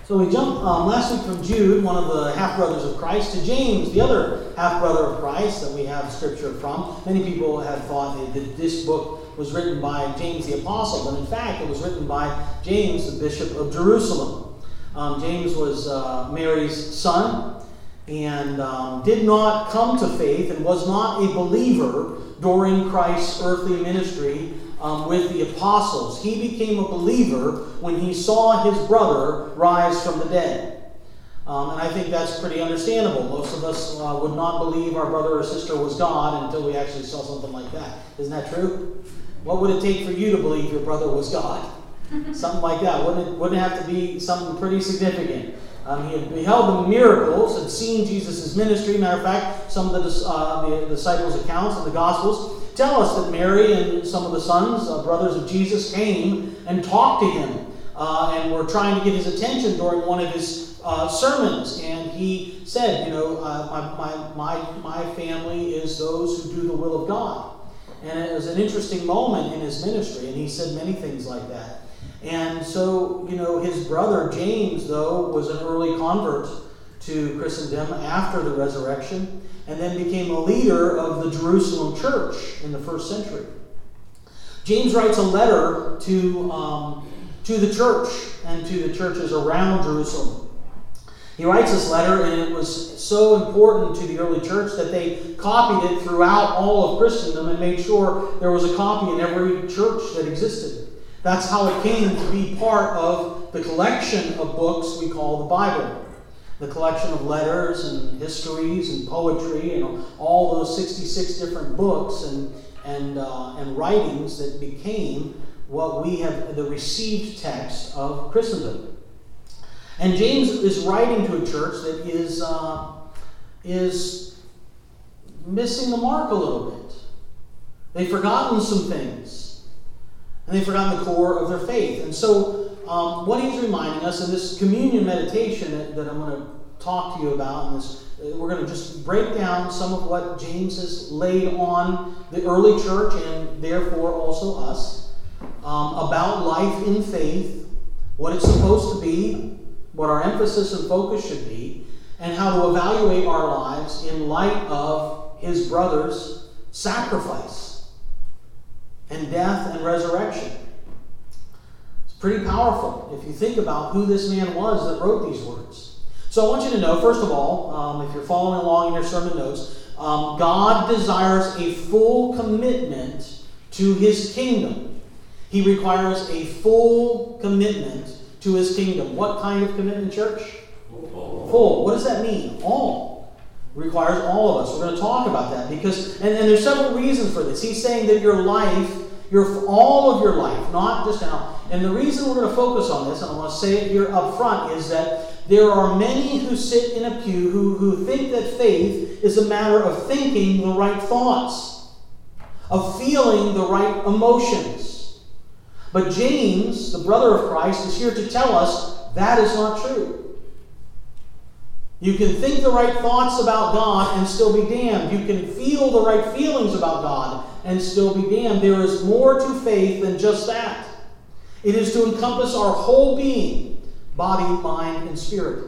So we jumped last week from Jude, one of the half-brothers of Christ, to James, the other half-brother of Christ that we have scripture from. Many people have thought that this book was written by James the Apostle, but in fact it was written by James, the Bishop of Jerusalem. James was Mary's son and did not come to faith and was not a believer during Christ's earthly ministry with the apostles. He became a believer when he saw his brother rise from the dead. And I think that's pretty understandable. Most of us would not believe our brother or sister was God until we actually saw something like that. Isn't that true? What would it take for you to believe your brother was God? Something like that. Wouldn't it have to be something pretty significant? He had beheld the miracles, had seen Jesus' ministry. Matter of fact, some of the disciples' accounts in the Gospels tell us that Mary and some of the sons, brothers of Jesus, came and talked to him and were trying to get his attention during one of his sermons. And he said, my family is those who do the will of God. And it was an interesting moment in his ministry, and he said many things like that. And so, his brother James, though, was an early convert to Christendom after the resurrection, and then became a leader of the Jerusalem church in the first century. James writes a letter to the church and to the churches around Jerusalem. He writes this letter, and it was so important to the early church that they copied it throughout all of Christendom and made sure there was a copy in every church that existed. That's how it came to be part of the collection of books we call the Bible. The collection of letters and histories and poetry and all those 66 different books and writings that became what we have the received text of Christendom. And James is writing to a church that is missing the mark a little bit. They've forgotten some things. And they've forgotten the core of their faith. And so what he's reminding us in this communion meditation that I'm going to talk to you about, we're going to just break down some of what James has laid on the early church and therefore also us about life in faith, what it's supposed to be, what our emphasis and focus should be, and how to evaluate our lives in light of his brother's sacrifice and death and resurrection. It's pretty powerful if you think about who this man was that wrote these words. So I want you to know, first of all, if you're following along in your sermon notes, God desires a full commitment to his kingdom. He requires a full commitment to his kingdom. What kind of commitment, church? Full. What does that mean? All. Requires all of us. We're going to talk about that because, and there's several reasons for this. He's saying that your life, all of your life, not just now. And the reason we're going to focus on this, and I want to say it here up front, is that there are many who sit in a pew who think that faith is a matter of thinking the right thoughts, of feeling the right emotions. But James, the brother of Christ, is here to tell us that is not true. You can think the right thoughts about God and still be damned. You can feel the right feelings about God and still be damned. There is more to faith than just that. It is to encompass our whole being, body, mind, and spirit.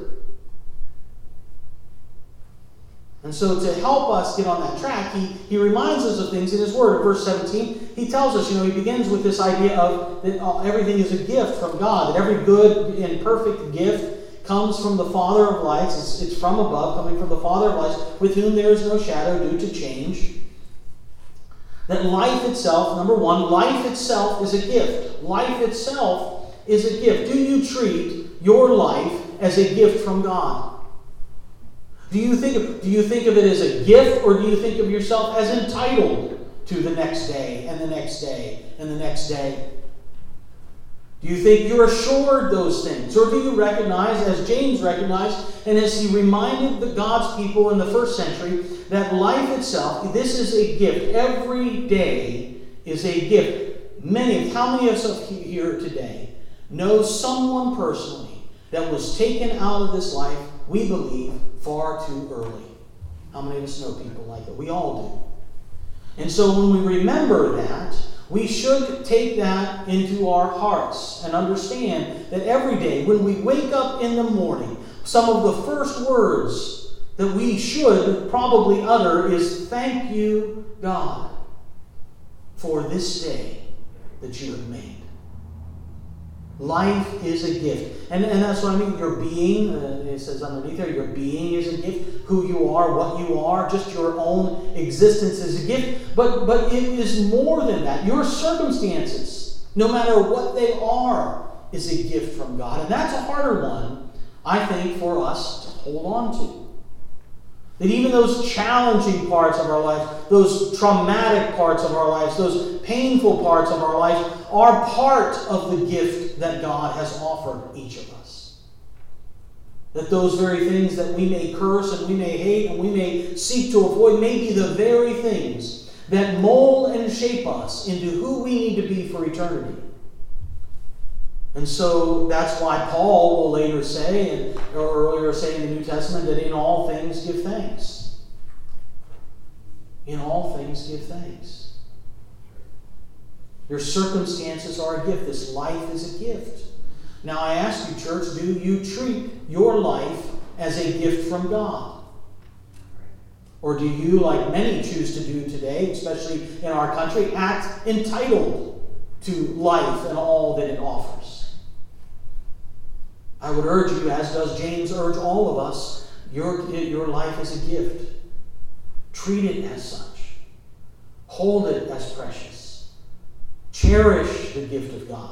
And so to help us get on that track, he reminds us of things in his word. In verse 17, he tells us, he begins with this idea of that everything is a gift from God, that every good and perfect gift comes from the Father of lights. It's from above, coming from the Father of lights, with whom there is no shadow due to change. That life itself, number one, life itself is a gift. Life itself is a gift. Do you treat your life as a gift from God? Do you think of it as a gift, or do you think of yourself as entitled to the next day and the next day and the next day? Do you think you're assured those things? Or do you recognize, as James recognized, and as he reminded God's people in the first century, that life itself, this is a gift. Every day is a gift. How many of us here today know someone personally that was taken out of this life, we believe, far too early? How many of us know people like that? We all do. And so when we remember that, we should take that into our hearts and understand that every day when we wake up in the morning, some of the first words that we should probably utter is, "Thank you, God, for this day that you have made." Life is a gift. And that's what I mean. Your being, it says underneath there, your being is a gift. Who you are, what you are, just your own existence is a gift. But it is more than that. Your circumstances, no matter what they are, is a gift from God. And that's a harder one, I think, for us to hold on to. That even those challenging parts of our life, those traumatic parts of our lives, those painful parts of our life are part of the gift that God has offered each of us. That those very things that we may curse and we may hate and we may seek to avoid may be the very things that mold and shape us into who we need to be for eternity. And so that's why Paul will later say, or earlier say in the New Testament, that in all things give thanks. In all things give thanks. Your circumstances are a gift. This life is a gift. Now I ask you, church, do you treat your life as a gift from God? Or do you, like many choose to do today, especially in our country, act entitled to life and all that it offers? I would urge you, as does James urge all of us, your life is a gift. Treat it as such. Hold it as precious. Cherish the gift of God.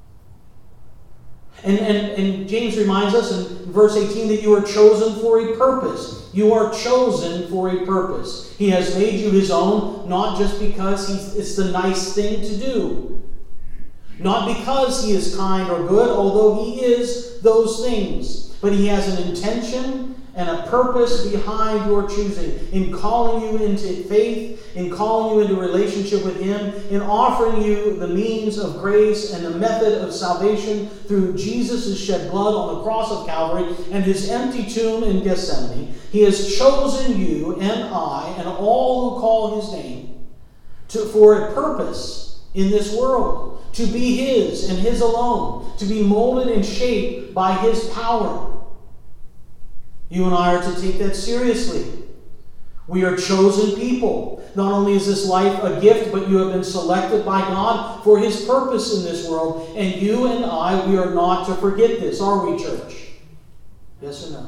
And James reminds us in verse 18 that you are chosen for a purpose. You are chosen for a purpose. He has made you his own, not just because it's the nice thing to do. Not because he is kind or good, although he is those things. But he has an intention and a purpose behind your choosing, in calling you into faith, in calling you into relationship with him, in offering you the means of grace and the method of salvation through Jesus' shed blood on the cross of Calvary and his empty tomb in Gethsemane. He has chosen you and I and all who call his name for a purpose in this world. To be his and his alone. To be molded and shaped by his power. You and I are to take that seriously. We are chosen people. Not only is this life a gift, but you have been selected by God for his purpose in this world. And you and I, we are not to forget this, are we, church? Yes or no?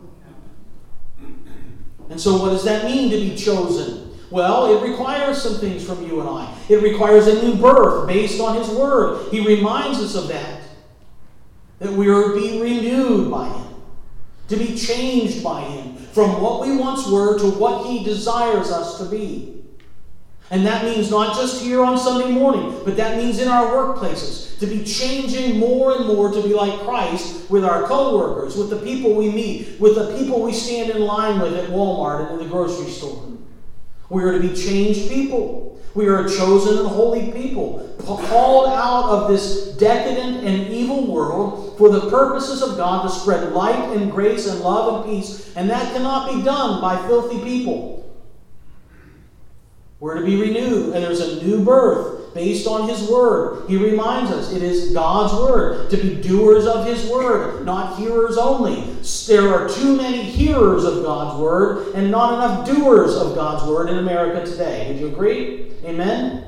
And so what does that mean to be chosen? Well, it requires some things from you and I. It requires a new birth based on his word. He reminds us of that. That we are being renewed by him. To be changed by him. From what we once were to what he desires us to be. And that means not just here on Sunday morning, but that means in our workplaces. To be changing more and more to be like Christ with our co-workers, with the people we meet, with the people we stand in line with at Walmart and in the grocery store. We are to be changed people. We are a chosen and holy people, called out of this decadent and evil world for the purposes of God to spread light and grace and love and peace, and that cannot be done by filthy people. We're to be renewed, and there's a new birth based on his word. He reminds us it is God's word, to be doers of his word, not hearers only. There are too many hearers of God's word and not enough doers of God's word in America today. Would you agree? Amen?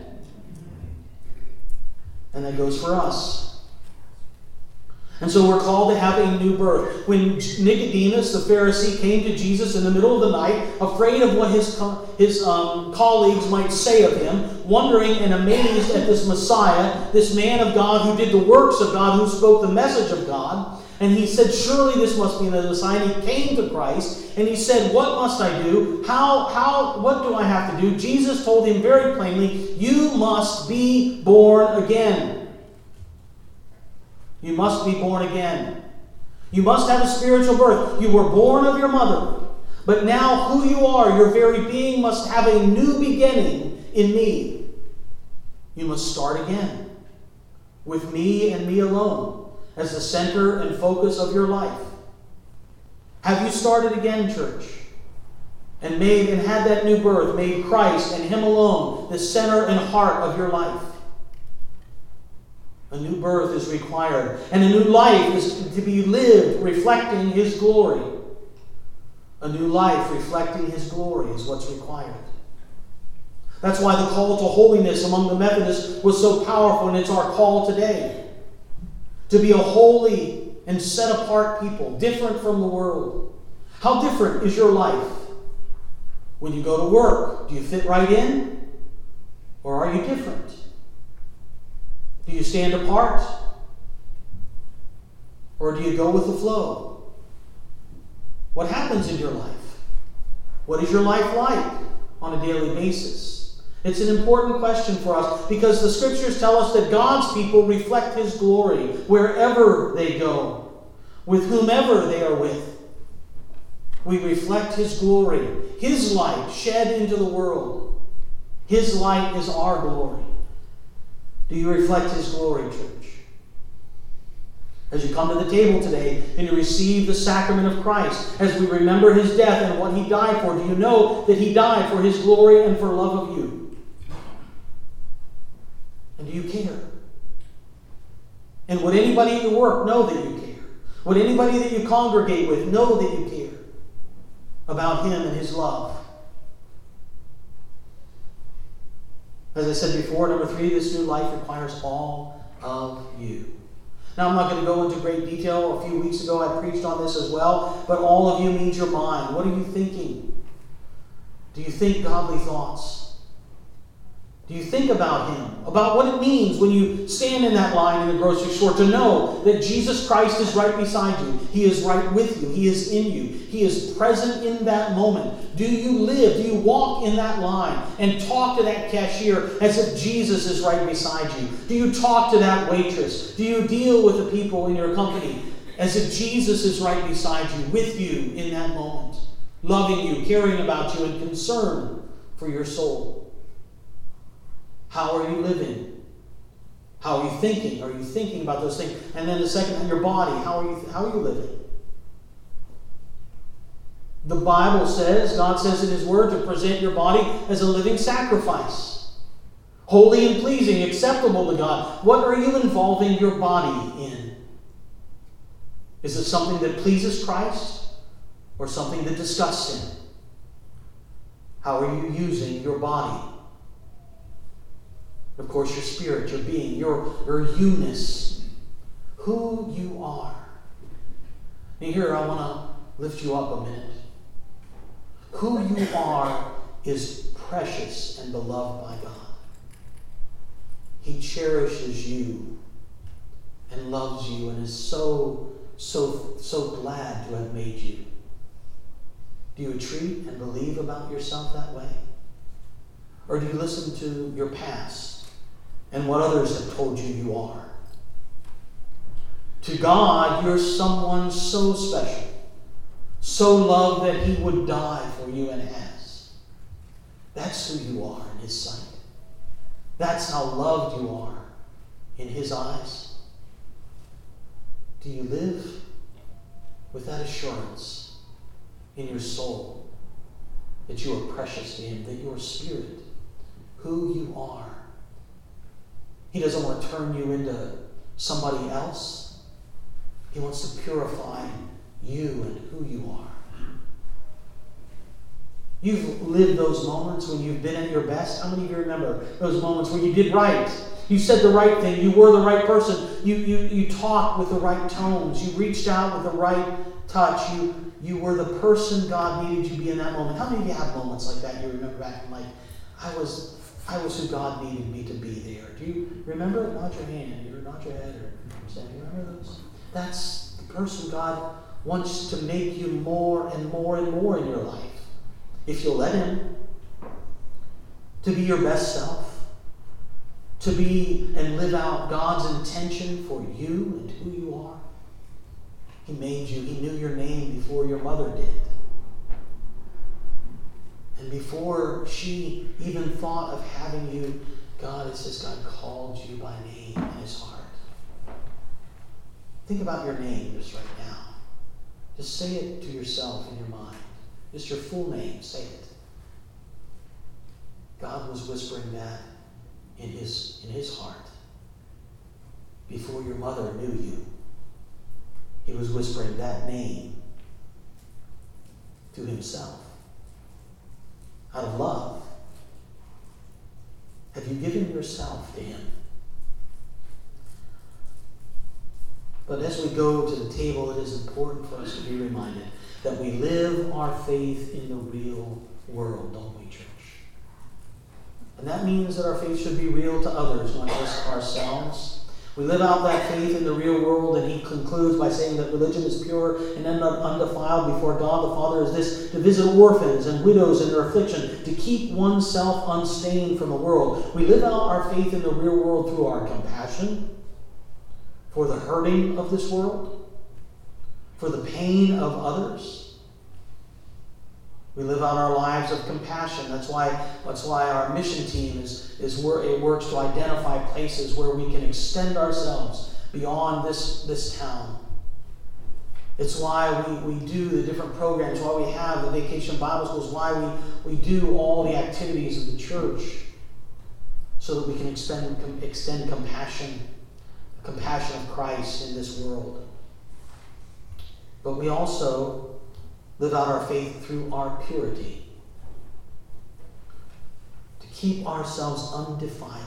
And that goes for us. And so we're called to have a new birth. When Nicodemus, the Pharisee, came to Jesus in the middle of the night, afraid of what his colleagues might say of him, wondering and amazed at this Messiah, this man of God who did the works of God, who spoke the message of God, and he said, surely this must be the Messiah. And he came to Christ, and he said, what must I do? What do I have to do? Jesus told him very plainly, you must be born again. You must be born again. You must have a spiritual birth. You were born of your mother. But now who you are, your very being, must have a new beginning in me. You must start again. With me and me alone as the center and focus of your life. Have you started again, church? And had that new birth, made Christ and him alone the center and heart of your life? A new birth is required. And a new life is to be lived reflecting His glory. A new life reflecting His glory is what's required. That's why the call to holiness among the Methodists was so powerful, and it's our call today. To be a holy and set-apart people, different from the world. How different is your life? When you go to work, do you fit right in? Or are you different? Do you stand apart? Or do you go with the flow? What happens in your life? What is your life like on a daily basis? It's an important question for us because the Scriptures tell us that God's people reflect His glory wherever they go, with whomever they are with. We reflect His glory, His light shed into the world. His light is our glory. Do you reflect His glory, church? As you come to the table today and you receive the sacrament of Christ, as we remember His death and what He died for, do you know that He died for His glory and for love of you? And do you care? And would anybody at your work know that you care? Would anybody that you congregate with know that you care about Him and His love? As I said before, number 3, this new life requires all of you. Now, I'm not going to go into great detail. A few weeks ago, I preached on this as well. But all of you means your mind. What are you thinking? Do you think godly thoughts? Do you think about Him? About what it means when you stand in that line in the grocery store to know that Jesus Christ is right beside you. He is right with you. He is in you. He is present in that moment. Do you live? Do you walk in that line and talk to that cashier as if Jesus is right beside you? Do you talk to that waitress? Do you deal with the people in your company as if Jesus is right beside you, with you in that moment, loving you, caring about you, and concerned for your soul? How are you living? How are you thinking? Are you thinking about those things? And then the second, your body. How are you living? The Bible says, God says in His Word, to present your body as a living sacrifice, holy and pleasing, acceptable to God. What are you involving your body in? Is it something that pleases Christ or something that disgusts Him? How are you using your body? Of course, your spirit, your being, your you-ness, who you are. And here I want to lift you up a minute. Who you are is precious and beloved by God. He cherishes you and loves you and is so glad to have made you. Do you treat and believe about yourself that way? Or do you listen to your past and what others have told you are? To God, you're someone so special, so loved that He would die for you and has. That's who you are in His sight. That's how loved you are in His eyes. Do you live with that assurance in your soul that you are precious to Him, that your spirit, who you are? He doesn't want to turn you into somebody else. He wants to purify you and who you are. You've lived those moments when you've been at your best. How many of you remember those moments where you did right? You said the right thing. You were the right person. You talked with the right tones. You reached out with the right touch. You were the person God needed you to be in that moment. How many of you have moments like that you remember back and like, I was who God needed me to be there? Do you remember it? Nod your hand or nod your head or say, you remember those? That's the person God wants to make you more and more and more in your life. If you'll let Him. To be your best self. To be and live out God's intention for you and who you are. He made you. He knew your name before your mother did. And before she even thought of having you, it says God called you by name in His heart. Think about your name just right now. Just say it to yourself in your mind. Just your full name. Say it. God was whispering that in his heart. before your mother knew you. He was whispering that name to himself out of love. Have you given yourself to him? But as we go to the table, it is important for us to be reminded that we live our faith in the real world, don't we, church? And that means that our faith should be real to others, not just ourselves. We live out that faith in the real world, and he concludes by saying that religion is pure and undefiled before God the Father is this: to visit orphans and widows in their affliction, to keep oneself unstained from the world. We live out our faith in the real world through our compassion for the hurting of this world, for the pain of others. We live out our lives of compassion. That's why our mission team is where it works to identify places where we can extend ourselves beyond this town. It's why we do the different programs, why we have the Vacation Bible Schools, why we do all the activities of the church, so that we can extend compassion, the compassion of Christ in this world. But we also live out our faith through our purity, to keep ourselves undefiled.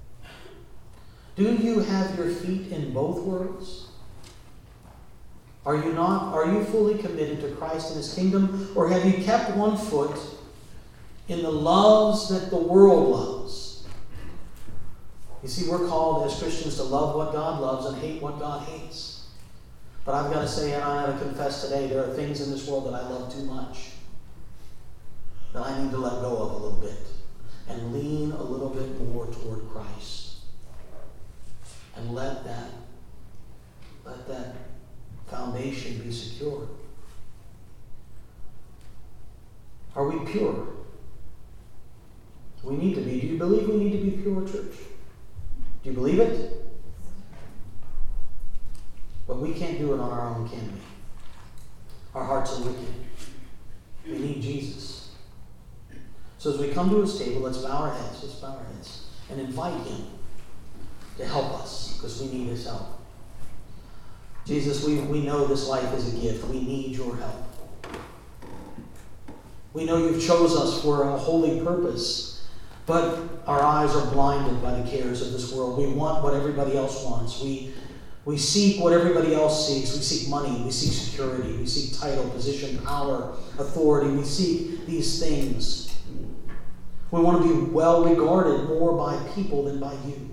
Do you have your feet in both worlds? Are you fully committed to Christ and his kingdom, or have you kept one foot in the loves that the world loves? You see, we're called as Christians to love what God loves and hate what God hates. But I've got to say, and I got to confess today, there are things in this world that I love too much, that I need to let go of a little bit and lean a little bit more toward Christ. And let that foundation be secure. Are we pure? We need to be. Do you believe we need to be pure, church? Do you believe it? But we can't do it on our own, can we? Our hearts are wicked. We need Jesus. So as we come to his table, let's bow our heads, and invite him to help us, because we need his help. Jesus, we know this life is a gift. We need your help. We know you've chose us for a holy purpose, but our eyes are blinded by the cares of this world. We want what everybody else wants. We seek what everybody else seeks. We seek money. We seek security. We seek title, position, power, authority. We seek these things. We want to be well regarded more by people than by you.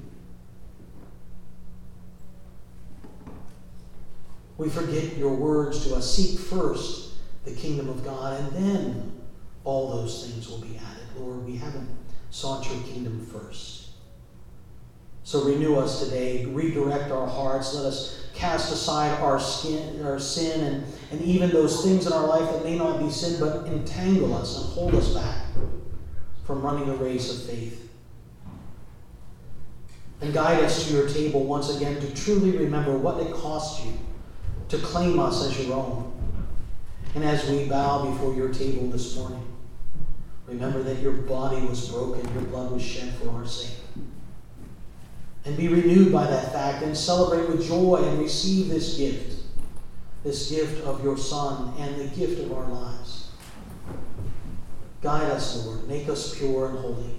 We forget your words to us. Seek first the kingdom of God, and then all those things will be added. Lord, we haven't sought your kingdom first. So renew us today, redirect our hearts, let us cast aside our sin and even those things in our life that may not be sin, but entangle us and hold us back from running the race of faith. And guide us to your table once again to truly remember what it cost you to claim us as your own. And as we bow before your table this morning, remember that your body was broken, your blood was shed for our sake. And be renewed by that fact and celebrate with joy and receive this gift of your Son and the gift of our lives. Guide us, Lord. Make us pure and holy.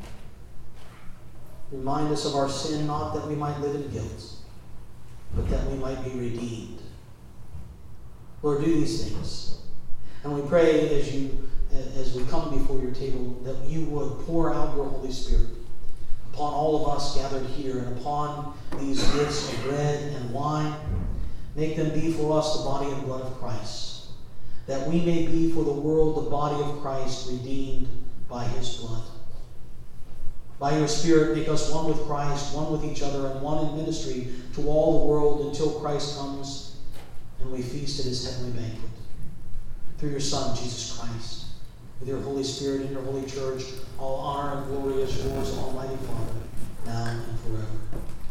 Remind us of our sin, not that we might live in guilt, but that we might be redeemed. Lord, do these things. And we pray as we come before your table that you would pour out your Holy Spirit upon all of us gathered here, and upon these gifts of bread and wine. Make them be for us the body and blood of Christ, that we may be for the world the body of Christ, redeemed by his blood. By your Spirit, make us one with Christ, one with each other, and one in ministry to all the world until Christ comes and we feast at his heavenly banquet. Through your Son, Jesus Christ, with your Holy Spirit and your holy church, all honor and glory is yours, Almighty Father, now and forever.